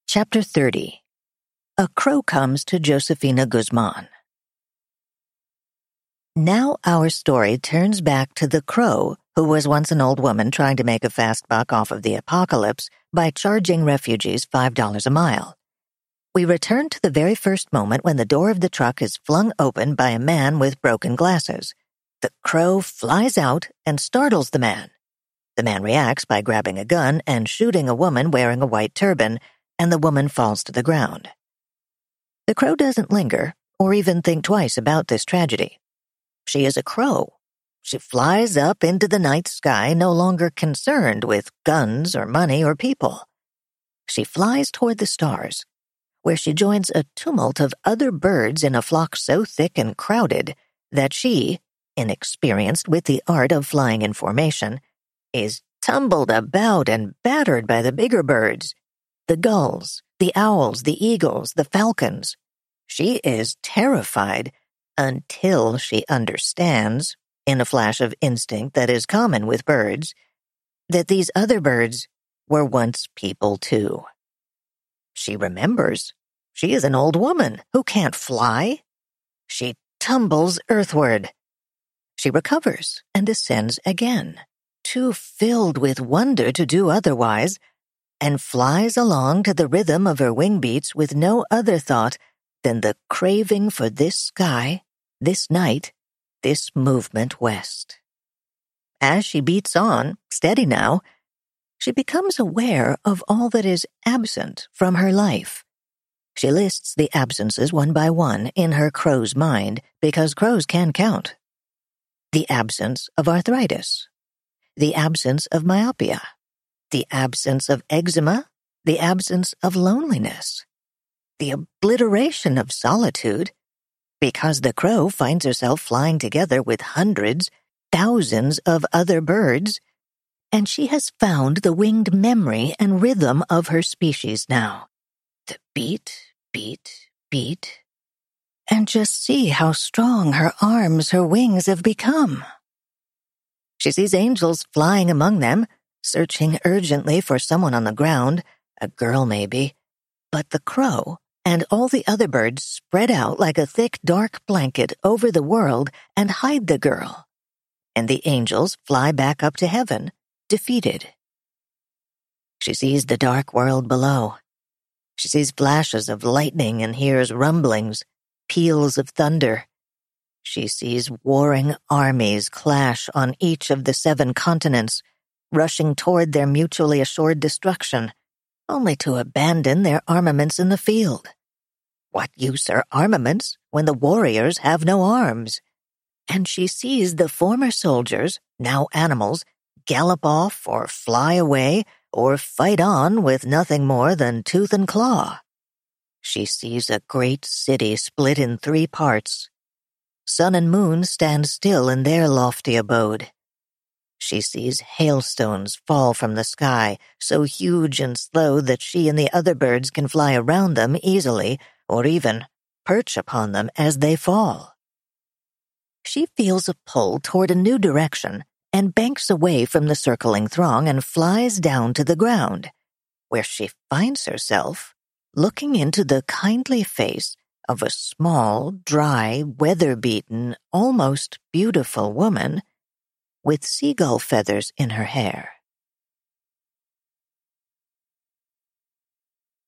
Chapter 30. A Crow Comes to Josefina Guzman. Now our story turns back to the crow who was once an old woman trying to make a fast buck off of the apocalypse by charging refugees $5 a mile. We return to the very first moment when the door of the truck is flung open by a man with broken glasses. The crow flies out and startles the man. The man reacts by grabbing a gun and shooting a woman wearing a white turban, and the woman falls to the ground. The crow doesn't linger or even think twice about this tragedy. She is a crow. She flies up into the night sky, no longer concerned with guns or money or people. She flies toward the stars, where she joins a tumult of other birds in a flock so thick and crowded that she, inexperienced with the art of flying in formation, is tumbled about and battered by the bigger birds, the gulls, the owls, the eagles, the falcons. She is terrified until she understands, in a flash of instinct that is common with birds, that these other birds were once people too. She remembers she is an old woman who can't fly. She tumbles earthward. She recovers and descends again, too filled with wonder to do otherwise, and flies along to the rhythm of her wing beats with no other thought than the craving for this sky, this night, this movement west. As she beats on, steady now, she becomes aware of all that is absent from her life. She lists the absences one by one in her crow's mind, because crows can count. The absence of arthritis, the absence of myopia, the absence of eczema, the absence of loneliness, the obliteration of solitude, because the crow finds herself flying together with hundreds, thousands of other birds, and she has found the winged memory and rhythm of her species now. The beat, beat, beat, and just see how strong her arms, her wings have become. She sees angels flying among them, searching urgently for someone on the ground, a girl maybe, but the crow and all the other birds spread out like a thick, dark blanket over the world and hide the girl, and the angels fly back up to heaven, defeated. She sees the dark world below. She sees flashes of lightning and hears rumblings, peals of thunder. She sees warring armies clash on each of the 7 continents, rushing toward their mutually assured destruction, only to abandon their armaments in the field. What use are armaments when the warriors have no arms? And she sees the former soldiers, now animals, gallop off or fly away or fight on with nothing more than tooth and claw. She sees a great city split in 3 parts. Sun and moon stand still in their lofty abode. She sees hailstones fall from the sky, so huge and slow that she and the other birds can fly around them easily, or even perch upon them as they fall. She feels a pull toward a new direction and banks away from the circling throng and flies down to the ground, where she finds herself looking into the kindly face of a small, dry, weather-beaten, almost beautiful woman with seagull feathers in her hair.